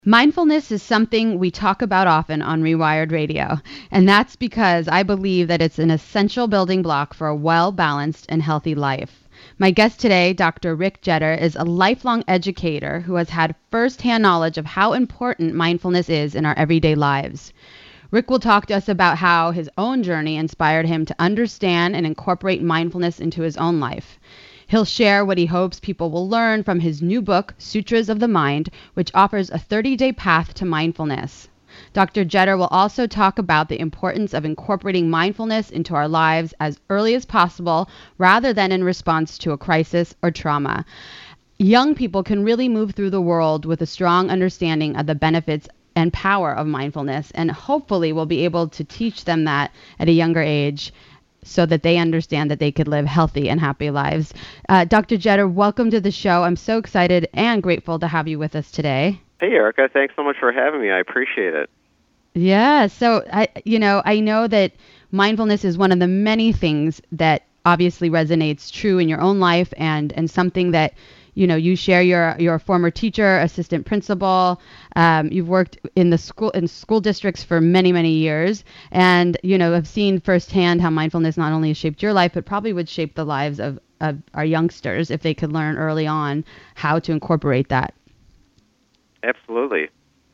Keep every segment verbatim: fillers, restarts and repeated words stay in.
Mindfulness is something we talk about often on Rewired Radio, and that's because I believe that it's an essential building block for a well-balanced and healthy life. My guest today, Doctor Rick Jetter, is a lifelong educator who has had firsthand knowledge of how important mindfulness is in our everyday lives. Rick will talk to us about how his own journey inspired him to understand and incorporate mindfulness into his own life. He'll share what he hopes people will learn from his new book, Sutras of the Mind, which offers a thirty-day path to mindfulness. Doctor Jetter will also talk about the importance of incorporating mindfulness into our lives as early as possible, rather than in response to a crisis or trauma. Young people can really move through the world with a strong understanding of the benefits and power of mindfulness, and hopefully we'll be able to teach them that at a younger age, so that they understand that they could live healthy and happy lives. Uh, Doctor Jetter, welcome to the show. I'm so excited and grateful to have you with us today. Hey, Erica. Thanks so much for having me. I appreciate it. Yeah. So, I, you know, I know that mindfulness is one of the many things that obviously resonates true in your own life, and, and something that, you know, you share. Your your former teacher, assistant principal. Um, you've worked in the school in school districts for many many years, and you know have seen firsthand how mindfulness not only has shaped your life, but probably would shape the lives of, of our youngsters if they could learn early on how to incorporate that. Absolutely.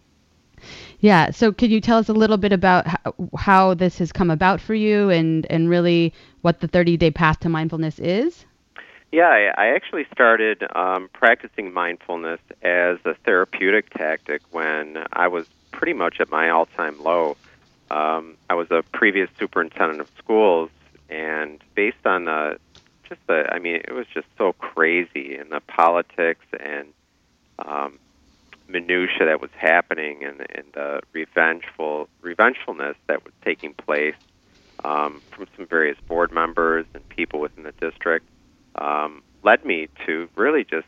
Yeah. So, could you tell us a little bit about how, how this has come about for you, and and really what the thirty-day path to mindfulness is? Yeah, I, I actually started um, practicing mindfulness as a therapeutic tactic when I was pretty much at my all-time low. Um, I was a previous superintendent of schools, and based on the, just the, I mean, it was just so crazy in the politics and um, minutia that was happening, and, and the revengeful, revengefulness that was taking place um, from some various board members and people within the district. Um, led me to really just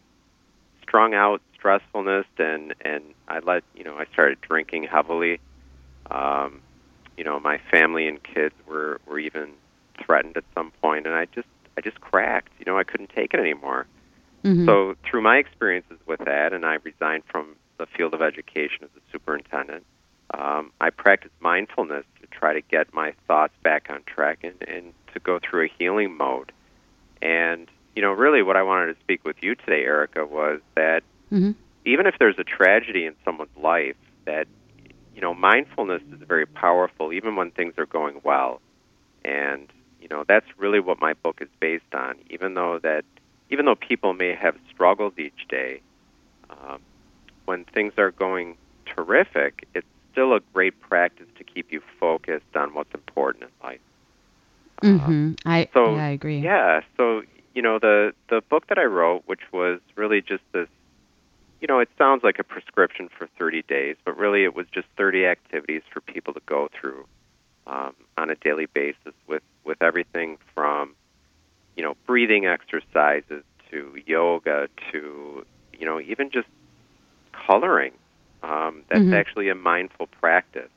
strung out stressfulness, and, and I let, you know, I started drinking heavily. Um, you know, my family and kids were, were even threatened at some point, and I just, I just cracked. You know, I couldn't take it anymore. Mm-hmm. So through my experiences with that, and I resigned from the field of education as a superintendent, um, I practiced mindfulness to try to get my thoughts back on track and, and to go through a healing mode. And, you know, really what I wanted to speak with you today, Erica, was that mm-hmm. even if there's a tragedy in someone's life, that, you know, mindfulness is very powerful even when things are going well. And, you know, that's really what my book is based on. Even though that, even though people may have struggles each day, um, when things are going terrific, it's still a great practice to keep you focused on what's important in life. Mm-hmm. I so, yeah, I agree. Yeah, so, you know, the, the book that I wrote, which was really just this, you know, it sounds like a prescription for thirty days, but really it was just thirty activities for people to go through um, on a daily basis with, with everything from, you know, breathing exercises to yoga to, you know, even just coloring. Um, that's mm-hmm. actually a mindful practice.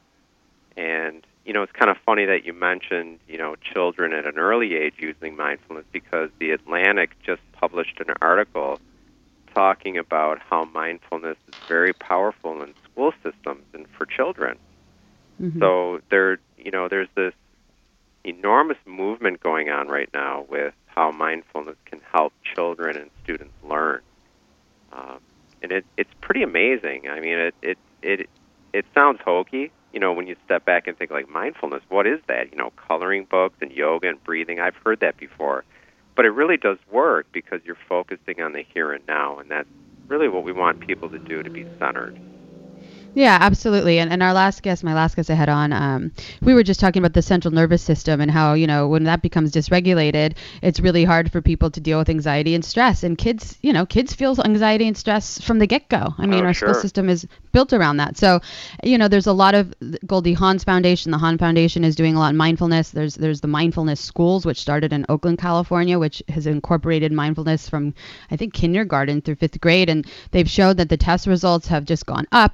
And you know, it's kind of funny that you mentioned, you know, children at an early age using mindfulness, because The Atlantic just published an article talking about how mindfulness is very powerful in school systems and for children. Mm-hmm. So there, you know, there's this enormous movement going on right now with how mindfulness can help children and students learn, um, and it, it's pretty amazing. I mean, it it it it sounds hokey. You know, when you step back and think like mindfulness, what is that? You know, coloring books and yoga and breathing, I've heard that before. But it really does work because you're focusing on the here and now, and that's really what we want people to do, to be centered. Yeah, absolutely. And, and our last guest, my last guest I had on, um, we were just talking about the central nervous system and how, you know, when that becomes dysregulated, it's really hard for people to deal with anxiety and stress. And kids, you know, kids feel anxiety and stress from the get-go. I mean, oh, our sure. school system is built around that. So, you know, there's a lot of Goldie Hawn's Foundation. The Hawn Foundation is doing a lot of mindfulness. There's there's the mindfulness schools, which started in Oakland, California, which has incorporated mindfulness from, I think, kindergarten through fifth grade. And they've showed that the test results have just gone up. Violence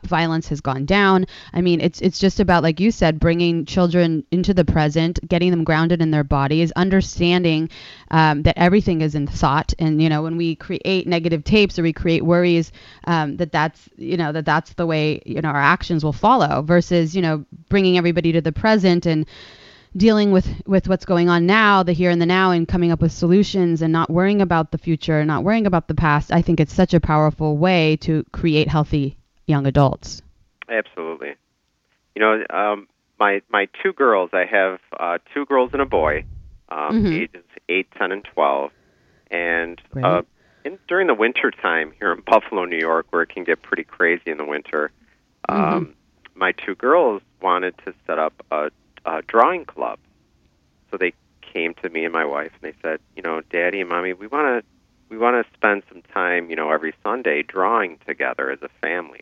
has gone down. I mean, it's it's just about, like you said, bringing children into the present, getting them grounded in their bodies, understanding um, that everything is in thought. And, you know, when we create negative tapes or we create worries, um, that that's, you know, that that's the way, you know, our actions will follow, versus, you know, bringing everybody to the present and dealing with, with what's going on now, the here and the now, and coming up with solutions and not worrying about the future, not worrying about the past. I think it's such a powerful way to create healthy young adults. Absolutely. You know, um, my my two girls, I have uh, two girls and a boy, um, mm-hmm. ages eight, ten, and twelve. And uh, in, during the winter time here in Buffalo, New York, where it can get pretty crazy in the winter, um, mm-hmm. my two girls wanted to set up a Uh, drawing club. So they came to me and my wife and they said, you know, Daddy and Mommy, we want to we want to spend some time, you know, every Sunday drawing together as a family.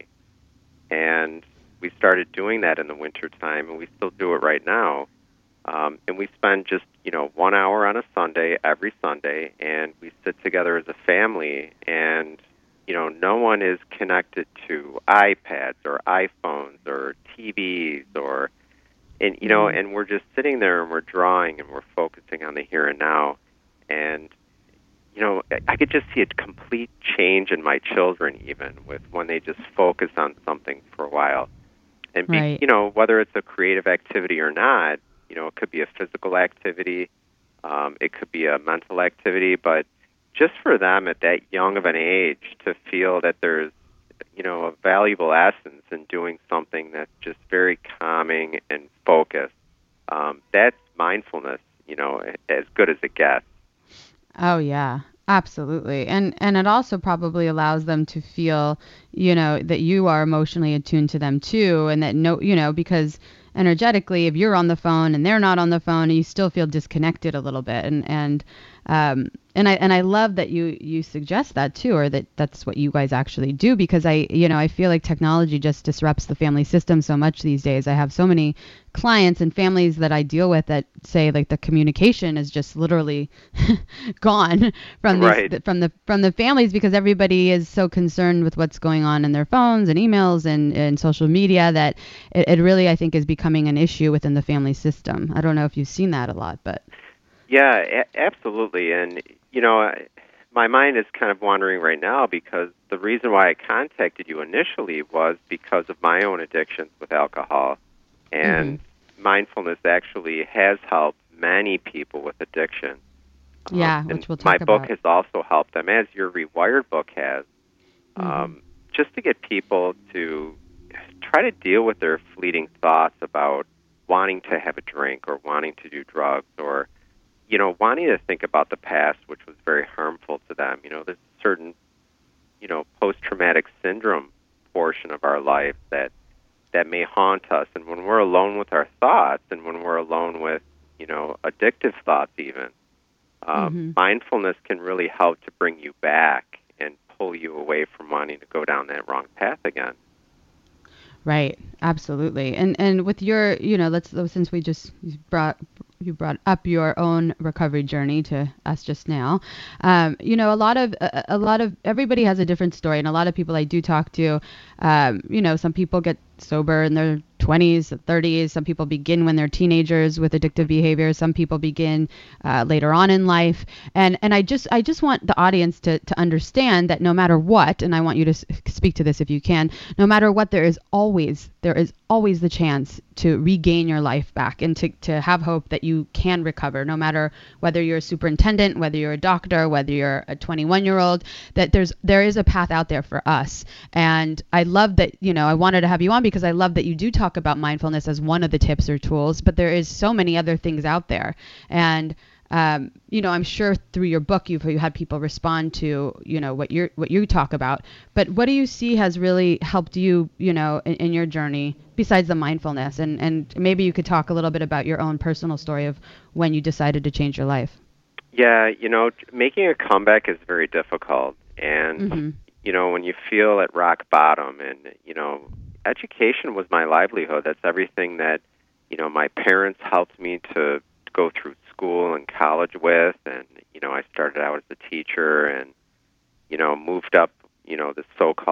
And we started doing that in the winter time, and we still do it right now. Um, and we spend just, you know, one hour on a Sunday every Sunday, and we sit together as a family, and, you know, no one is connected to iPads or iPhones or T Vs or And, you know, and we're just sitting there and we're drawing and we're focusing on the here and now. And, you know, I could just see a complete change in my children, even with when they just focus on something for a while. And, be, right. you know, whether it's a creative activity or not, you know, it could be a physical activity, um, it could be a mental activity, but just for them at that young of an age to feel that there's, you know, a valuable essence in doing something that's just very calming and focused. Um, that's mindfulness, you know, as good as it gets. Oh, yeah, absolutely. And and it also probably allows them to feel, you know, that you are emotionally attuned to them too, and that, no, you know, because energetically, if you're on the phone and they're not on the phone, you still feel disconnected a little bit. And and um and I and I love that you you suggest that too, or that that's what you guys actually do, because I you know I feel like technology just disrupts the family system so much these days. I have so many clients and families that I deal with that say, like, the communication is just literally gone from these, right. from the from the families, because everybody is so concerned with what's going on in their phones and emails and, and social media that it, it really, I think, is becoming an issue within the family system. I don't know if you've seen that a lot, but yeah, a- absolutely. And you know, my mind is kind of wandering right now because the reason why I contacted you initially was because of my own addictions with alcohol. And mm-hmm. mindfulness actually has helped many people with addiction. Yeah, um, which we'll talk my about. book has also helped them, as your Rewired book has, mm-hmm. um, just to get people to try to deal with their fleeting thoughts about wanting to have a drink or wanting to do drugs, or you know, wanting to think about the past, which was very harmful to them. You know, there's a certain, you know, post-traumatic syndrome portion of our life that that may haunt us. And when we're alone with our thoughts, and when we're alone with, you know, addictive thoughts even, um, mm-hmm. mindfulness can really help to bring you back and pull you away from wanting to go down that wrong path again. Right. Absolutely. And and with your, you know, let's, since we just brought you brought up your own recovery journey to us just now. Um, you know, a lot of a, a lot of everybody has a different story, and a lot of people I do talk to, um, you know, some people get sober in their twenties, thirties. Some people begin when they're teenagers with addictive behavior. Some people begin uh, later on in life. And and I just I just want the audience to to understand that no matter what, and I want you to speak to this if you can, no matter what, there is always there is always the chance to regain your life back, and to, to have hope that you can recover, no matter whether you're a superintendent, whether you're a doctor, whether you're a twenty-one year old, that there's there is a path out there for us. And I love that, you know, I wanted to have you on because I love that you do talk about mindfulness as one of the tips or tools, but there is so many other things out there. And Um, you know, I'm sure through your book you've you had people respond to, you know, what you what you talk about. But what do you see has really helped you, you know, in, in your journey besides the mindfulness? And and maybe you could talk a little bit about your own personal story of when you decided to change your life. Yeah, you know, making a comeback is very difficult, and mm-hmm. you know, when you feel at rock bottom, and you know, education was my livelihood. That's everything that, you know, my parents helped me to go through school and college with, and you know, I started out as a teacher, and you know, moved up, you know, the so-called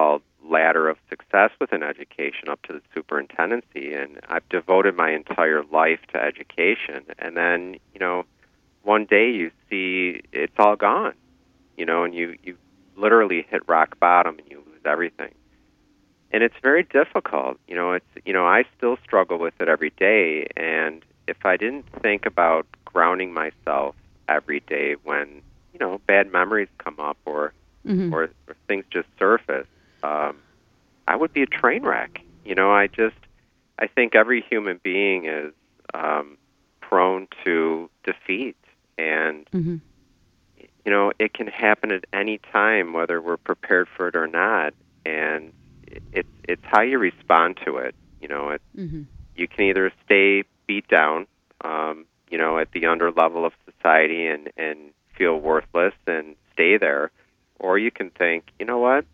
ladder of success within education up to the superintendency, and I've devoted my entire life to education. And then, you know, one day you see it's all gone, you know, and you, you literally hit rock bottom and you lose everything. And it's very difficult. You know, it's, you know, I still struggle with it every day. And if I didn't think about grounding myself every day when, you know, bad memories come up or, mm-hmm. or, or things just surface, um, I would be a train wreck. You know, I just, I think every human being is um, prone to defeat. And, mm-hmm. you know, it can happen at any time, whether we're prepared for it or not. And it's it's how you respond to it. You know, it, mm-hmm. you can either stay beat down, um, you know, at the under level of society and, and feel worthless and stay there, or you can think, you know what,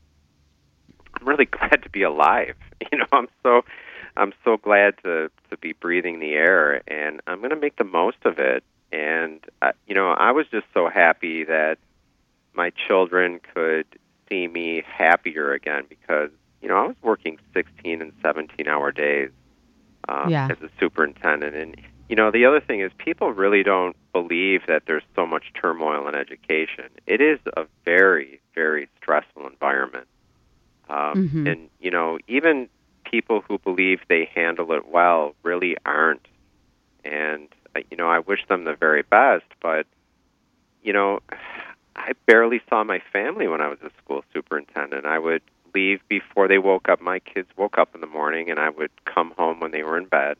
I'm really glad to be alive. You know, I'm so I'm so glad to, to be breathing the air, and I'm going to make the most of it. And, uh, you know, I was just so happy that my children could see me happier again because, you know, I was working sixteen and seventeen-hour days um, yeah. as a superintendent. And, you know, the other thing is people really don't believe that there's so much turmoil in education. It is a very, very stressful environment. Um, mm-hmm. And, you know, even people who believe they handle it well really aren't. And, you know, I wish them the very best, but, you know, I barely saw my family when I was a school superintendent. I would leave before they woke up. My kids woke up in the morning, and I would come home when they were in bed.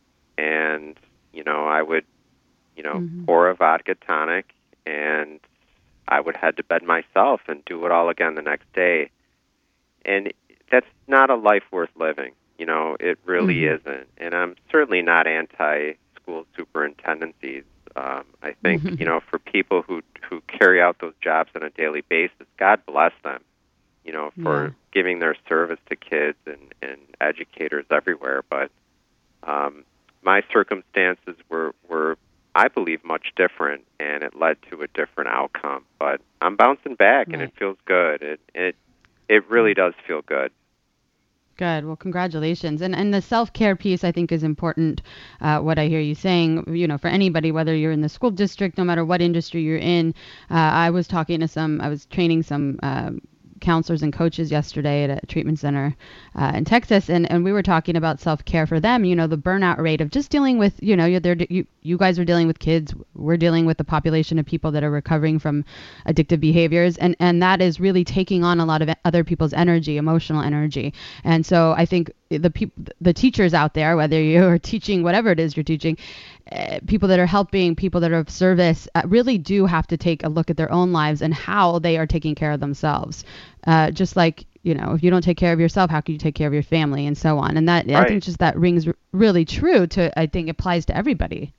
And, you know, I would, you know, mm-hmm. pour a vodka tonic, and I would head to bed myself and do it all again the next day. And that's not a life worth living. You know, it really mm-hmm. isn't. And I'm certainly not anti-school superintendencies. Um, I think, mm-hmm. you know, for people who who carry out those jobs on a daily basis, God bless them, you know, for yeah. giving their service to kids and, and educators everywhere. But um, my circumstances were, were, I believe, much different, and it led to a different outcome. But I'm bouncing back, right. and it feels good. It it it really does feel good. Good. Well, congratulations. And and the self-care piece, I think, is important. Uh, what I hear you saying, you know, for anybody, whether you're in the school district, no matter what industry you're in. Uh, I was talking to some, I was training some um, counselors and coaches yesterday at a treatment center uh, in Texas, and, and we were talking about self-care for them. You know, the burnout rate of just dealing with, you know, you're there, you you guys are dealing with kids. We're dealing with the population of people that are recovering from addictive behaviors, and and that is really taking on a lot of other people's energy, emotional energy. And so I think the people, the teachers out there, whether you're teaching whatever it is you're teaching, uh, people that are helping, people that are of service, uh, really do have to take a look at their own lives and how they are taking care of themselves. Uh, just like, you know, if you don't take care of yourself, how can you take care of your family, and so on. And that, right. I think just that rings r- really true to, I think, applies to everybody.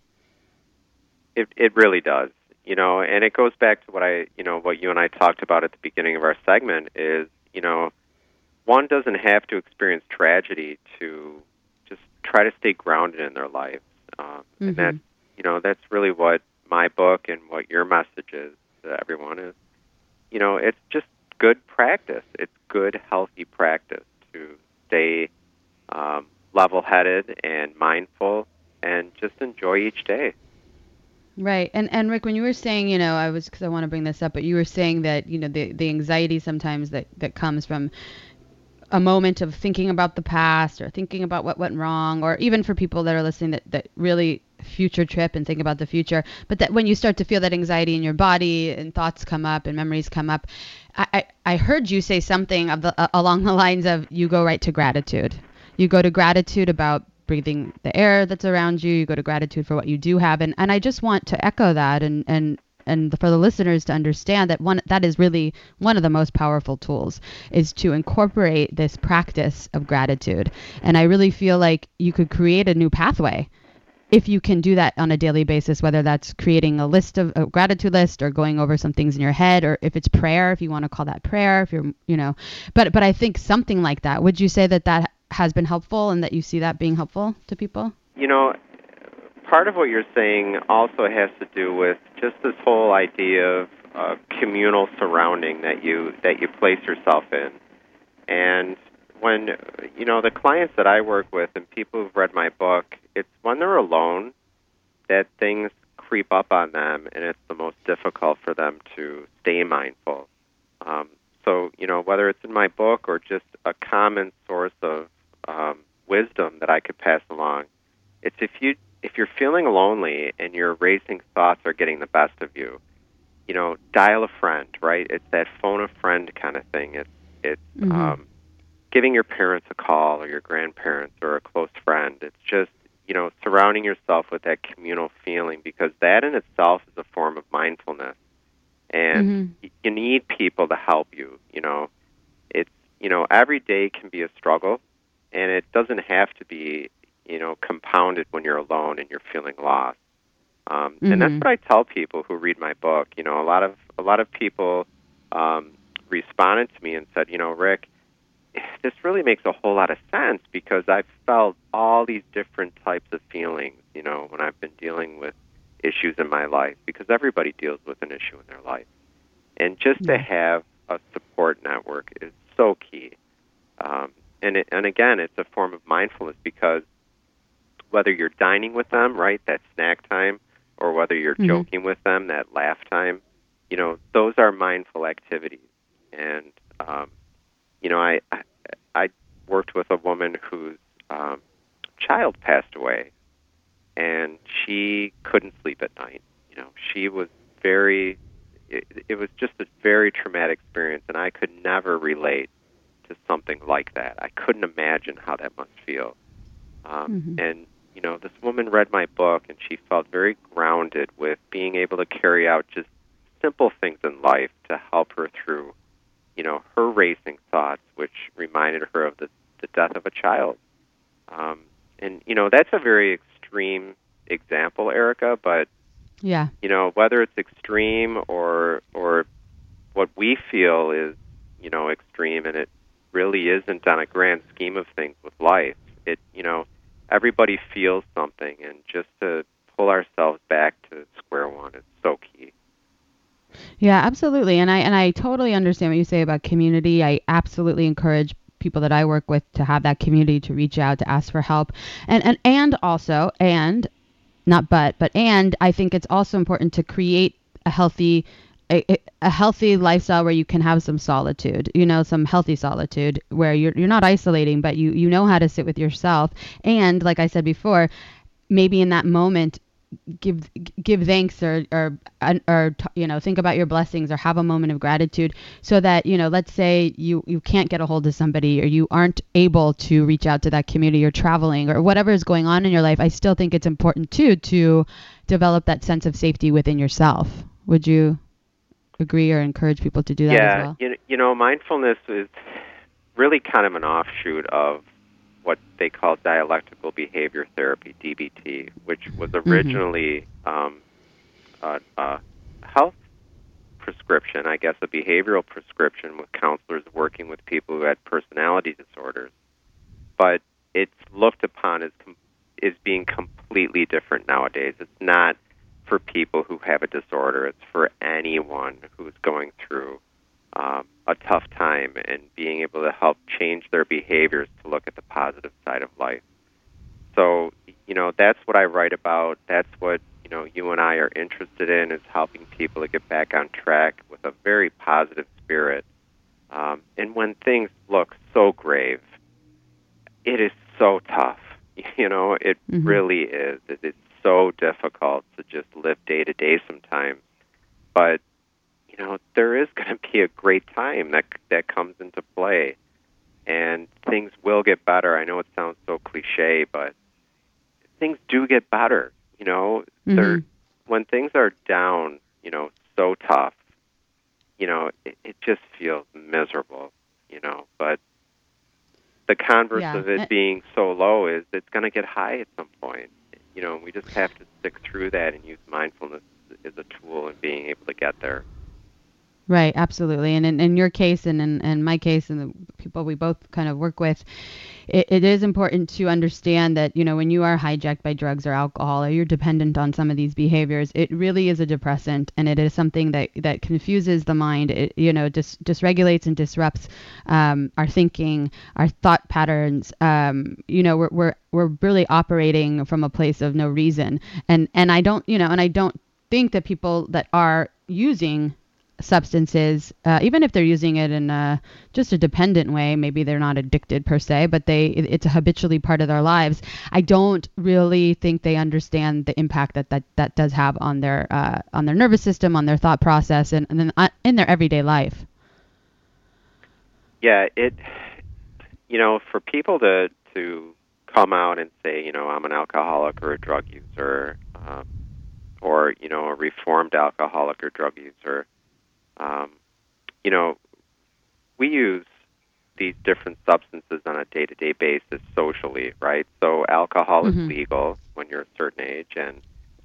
It it really does, you know, and it goes back to what I, you know, what you and I talked about at the beginning of our segment is, you know, one doesn't have to experience tragedy to just try to stay grounded in their life. Um, mm-hmm. And that's, you know, that's really what my book and what your message is to everyone is, you know, it's just good practice. It's good, healthy practice to stay um, level-headed and mindful and just enjoy each day. Right. And and Rick, when you were saying, you know, I was, because I want to bring this up, but you were saying that, you know, the, the anxiety sometimes that, that comes from a moment of thinking about the past or thinking about what went wrong, or even for people that are listening that, that really future trip and think about the future. But that when you start to feel that anxiety in your body and thoughts come up and memories come up, I, I, I heard you say something of the, uh, along the lines of you go right to gratitude. You go to gratitude about breathing the air that's around you. You go to gratitude for what you do have. And, and I just want to echo that and, and, and for the listeners to understand that one, that is really one of the most powerful tools, is to incorporate this practice of gratitude. And I really feel like you could create a new pathway if you can do that on a daily basis, whether that's creating a list of a gratitude list or going over some things in your head, or if it's prayer, if you want to call that prayer, if you're, you know, but, but I think something like that, would you say that that has been helpful and that you see that being helpful to people? You know, part of what you're saying also has to do with just this whole idea of uh, communal surrounding that you that you place yourself in. And when, you know, the clients that I work with and people who've read my book, it's when they're alone that things creep up on them, and it's the most difficult for them to stay mindful. Um, so, you know, whether it's in my book or just a common source of um, wisdom that I could pass along, it's if you if you're feeling lonely and your racing thoughts are getting the best of you, you know, dial a friend, right? It's that phone a friend kind of thing. It's it's Mm-hmm. um, giving your parents a call or your grandparents or a close friend. It's just, you know, surrounding yourself with that communal feeling, because that in itself is a form of mindfulness. And Mm-hmm. y- you need people to help you, you know. It's, you know, every day can be a struggle, and it doesn't have to be, you know, compounded when you're alone and you're feeling lost. Um, Mm-hmm. and that's what I tell people who read my book. You know, a lot of a lot of people um, responded to me and said, you know, Rick, this really makes a whole lot of sense, because I've felt all these different types of feelings, you know, when I've been dealing with issues in my life, because everybody deals with an issue in their life. And just Yeah. to have a support network is so key. Um, and, it, and again, it's a form of mindfulness, because whether you're dining with them, right, that snack time, or whether you're Mm-hmm. joking with them, that laugh time, you know, those are mindful activities. And, um, you know, I, I, I worked with a woman whose um, child passed away, and she couldn't sleep at night. You know, she was very, it, it was just a very traumatic experience, and I could never relate to something like that. I couldn't imagine how that must feel. Um, Mm-hmm. and, you know, this woman read my book, and she felt very grounded with being able to carry out just simple things in life to help her through, you know, her racing thoughts, which reminded her of the, the death of a child. Um, and, you know, that's a very extreme example, Erica, but, Yeah. you know, whether it's extreme or or what we feel is, you know, extreme, and it really isn't on a grand scheme of things with life. It, you know, everybody feels something, and just to pull ourselves back to square one is so key. Yeah, absolutely. And I and I totally understand what you say about community. I absolutely encourage people that I work with to have that community, to reach out, to ask for help. And and and also, and not but, but and I think it's also important to create a healthy a, a healthy lifestyle where you can have some solitude, you know, some healthy solitude where you're you're not isolating, but you you know how to sit with yourself. And like I said before, maybe in that moment give give thanks, or or or you know, think about your blessings, or have a moment of gratitude, so that, you know, let's say you you can't get a hold of somebody, or you aren't able to reach out to that community, or traveling, or whatever is going on in your life. I still think it's important too to develop that sense of safety within yourself. Would you agree, or encourage people to do that as Yeah, well? you, you know, mindfulness is really kind of an offshoot of what they call dialectical behavior therapy, D B T, which was Mm-hmm. originally um, a, a health prescription, I guess, a behavioral prescription with counselors working with people who had personality disorders. But it's looked upon as com- as being completely different nowadays. It's not for people who have a disorder. It's for anyone who's going through um, a tough time, and being able to help change their behaviors to look at the positive side of life. So, you know, that's what I write about. That's what, you know, you and I are interested in, is helping people to get back on track with a very positive spirit. Um, and when things look so grave, it is so tough. You know, it Mm-hmm. really is. It is so difficult to just live day to day sometimes. But, you know, there is going to be a great time that that comes into play, and things will get better. I know it sounds so cliche, but things do get better. You know, Mm-hmm. they're when things are down, you know, so tough, you know, it, it just feels miserable, you know. But the converse Yeah. of it being so low is it's going to get high at some point. You know, we just have to stick through that and use mindfulness as a tool in being able to get there. Right, absolutely. And in, in your case and in, in my case and the people we both kind of work with, it, it is important to understand that, you know, when you are hijacked by drugs or alcohol or you're dependent on some of these behaviors, it really is a depressant, and it is something that, that confuses the mind. It, you know, dis, dysregulates and disrupts um, our thinking, our thought patterns. Um, you know, we're, we're, we're really operating from a place of no reason. And, and I don't, you know, and I don't think that people that are using substances, uh, even if they're using it in a, just a dependent way, maybe they're not addicted per se, but they it, it's habitually part of their lives. I don't really think they understand the impact that that, that does have on their uh, on their nervous system, on their thought process, and, and then uh, in their everyday life. Yeah, it, you know, for people to to come out and say, you know, I'm an alcoholic or a drug user, um, or, you know, a reformed alcoholic or drug user, Um, you know, we use these different substances on a day-to-day basis socially, right? So alcohol mm-hmm. is legal when you're a certain age, and,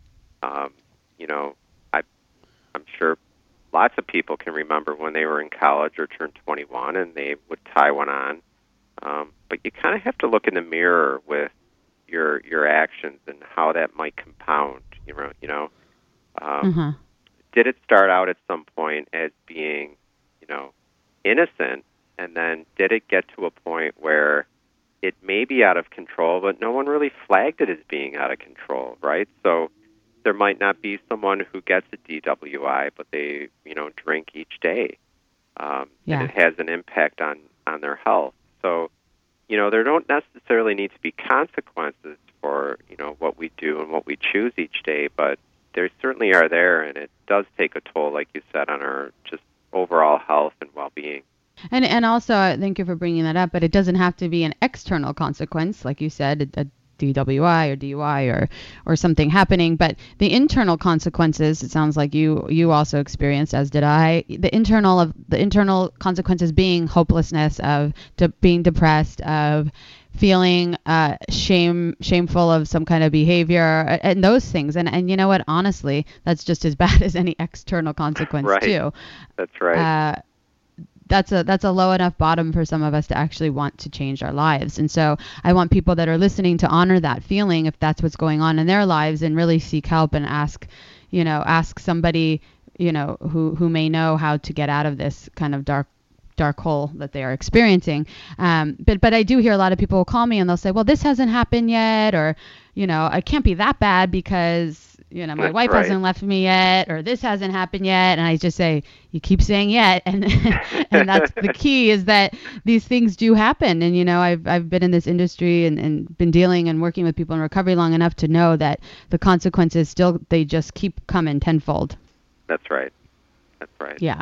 um, you know, I, I'm sure lots of people can remember when they were in college or turned twenty-one and they would tie one on. Um, but you kind of have to look in the mirror with your your actions and how that might compound, you know, you know. Um, mm-hmm. Did it start out at some point as being, you know, innocent, and then did it get to a point where it may be out of control, but no one really flagged it as being out of control, right? So there might not be someone who gets a D W I, but they, you know, drink each day, um, yeah. and it has an impact on, on their health. So, you know, there don't necessarily need to be consequences for, you know, what we do and what we choose each day, but there certainly are there, and it does take a toll, like you said, on our just overall health and well-being. And and also, uh, thank you for bringing that up, but it doesn't have to be an external consequence, like you said, a, a D W I or D U I or or something happening. But the internal consequences, it sounds like you you also experienced, as did I. The internal of the internal consequences being hopelessness, of de- being depressed, of feeling uh, shame, shameful of some kind of behavior, and those things. And and you know what? Honestly, that's just as bad as any external consequence right. too. That's right. Uh, that's a that's a low enough bottom for some of us to actually want to change our lives. And so I want people that are listening to honor that feeling if that's what's going on in their lives, and really seek help and ask, you know, ask somebody, you know, who who may know how to get out of this kind of dark dark hole that they are experiencing. Um, but but I do hear a lot of people will call me and they'll say, well, this hasn't happened yet, or, you know, it can't be that bad because, you know, my That's wife right. hasn't left me yet, or this hasn't happened yet. And I just say, you keep saying yet. And and that's the key, is that these things do happen. And, you know, I've I've been in this industry and, and been dealing and working with people in recovery long enough to know that the consequences still, they just keep coming tenfold. That's right. That's right. Yeah.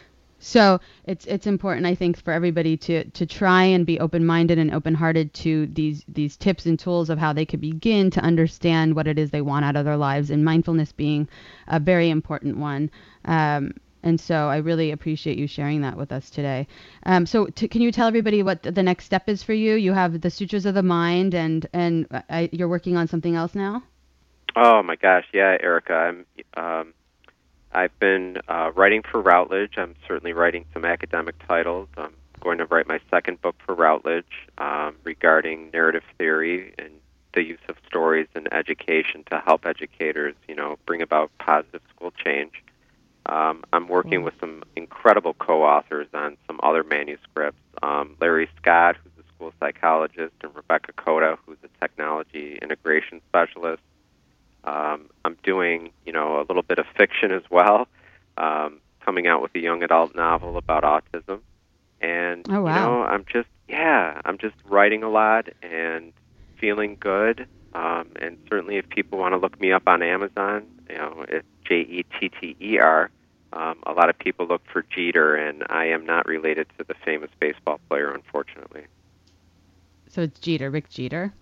So it's it's important, I think, for everybody to, to try and be open-minded and open-hearted to these these tips and tools of how they could begin to understand what it is they want out of their lives, and mindfulness being a very important one. Um, and so I really appreciate you sharing that with us today. Um, so t- can you tell everybody what the next step is for you? You have the Sutras of the Mind, and and I, you're working on something else now? Oh my gosh, yeah, Erica. I'm. Um, I've been uh, writing for Routledge. I'm certainly writing some academic titles. I'm going to write my second book for Routledge um, regarding narrative theory and the use of stories in education to help educators, you know, bring about positive school change. Um, I'm working cool. with some incredible co-authors on some other manuscripts. Um, Larry Scott, who's a school psychologist, and Rebecca Cota, who's a technology integration specialist. Um, I'm doing, you know, a little bit of fiction as well, um, coming out with a young adult novel about autism. And, oh, wow. you know, I'm just, yeah, I'm just writing a lot and feeling good. Um, and certainly if people want to look me up on Amazon, you know, it's J E T T E R. Um, a lot of people look for Jeter, and I am not related to the famous baseball player, unfortunately. So it's Jeter, Rick Jeter?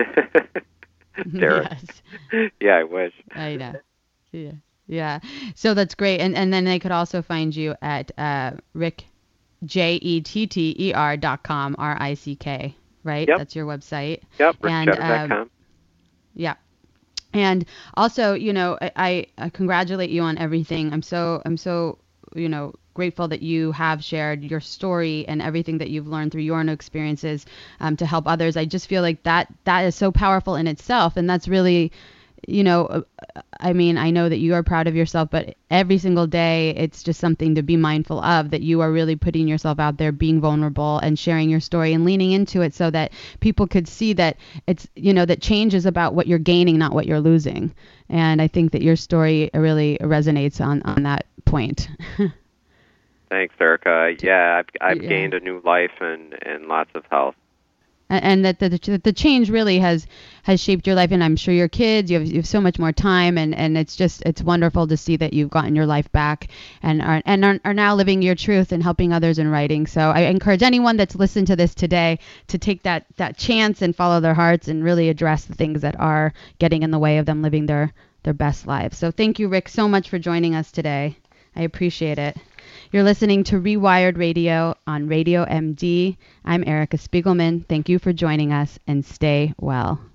Derek. Yes. Yeah, I wish. I know. Yeah. Yeah. So that's great. And and then they could also find you at uh, Rick, J E T T E R dot com, R I C K, right? Yep. That's your website. Yep, rick jeter dot com. Um, yeah. And also, you know, I, I congratulate you on everything. I'm so I'm so you know, grateful that you have shared your story and everything that you've learned through your own experiences um, to help others. I just feel like that that is so powerful in itself. And that's really, you know, I mean, I know that you are proud of yourself, but every single day it's just something to be mindful of, that you are really putting yourself out there, being vulnerable and sharing your story and leaning into it so that people could see that it's, you know, that change is about what you're gaining, not what you're losing. And I think that your story really resonates on, on that point. Thanks, Erica. Yeah, I've, I've Yeah. gained a new life and, and lots of health. And that the, the the change really has has shaped your life, and I'm sure your kids, you have, you have so much more time, and, and it's just it's wonderful to see that you've gotten your life back and are and are, are now living your truth and helping others in writing. So I encourage anyone that's listened to this today to take that that chance and follow their hearts and really address the things that are getting in the way of them living their their best lives. So thank you, Rick, so much for joining us today. I appreciate it. You're listening to Rewired Radio on Radio M D. I'm Erica Spiegelman. Thank you for joining us, and stay well.